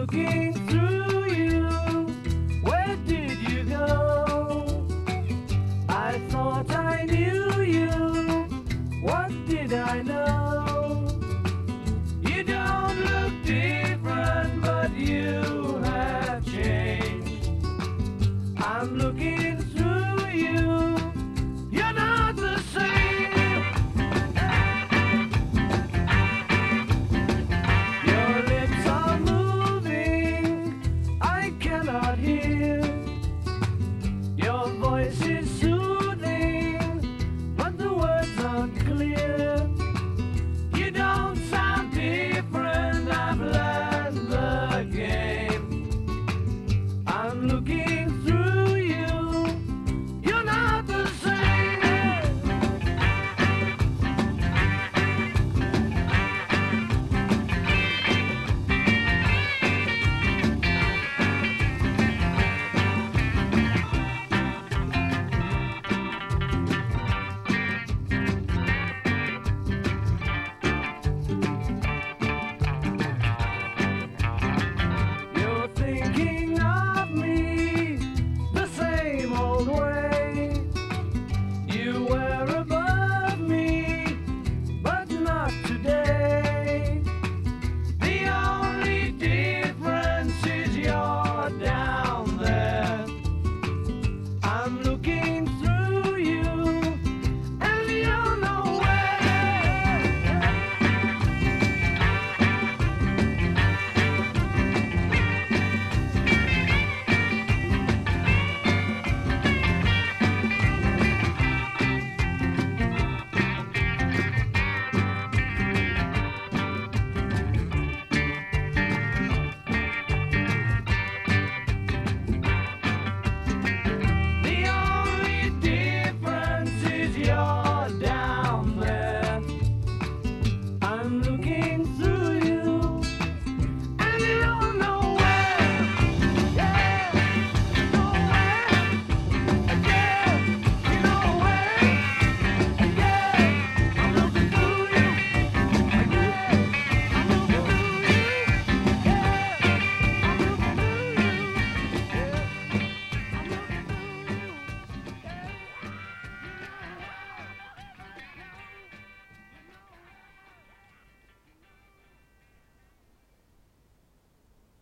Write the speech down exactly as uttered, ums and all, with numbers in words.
looking through you. Where did you go? I thought I knew you. What did I know? You don't look different, but you have changed. I'm looking through you. You're not the same. Your lips are moving, I cannot hear. Your voice is soothing, but the words aren't clear. You don't sound different, I've learned the game. I'm looking through you, you're not the same. You're thinking of me the same old way. You were above me, but not today. The only difference is you're down there. I'm looking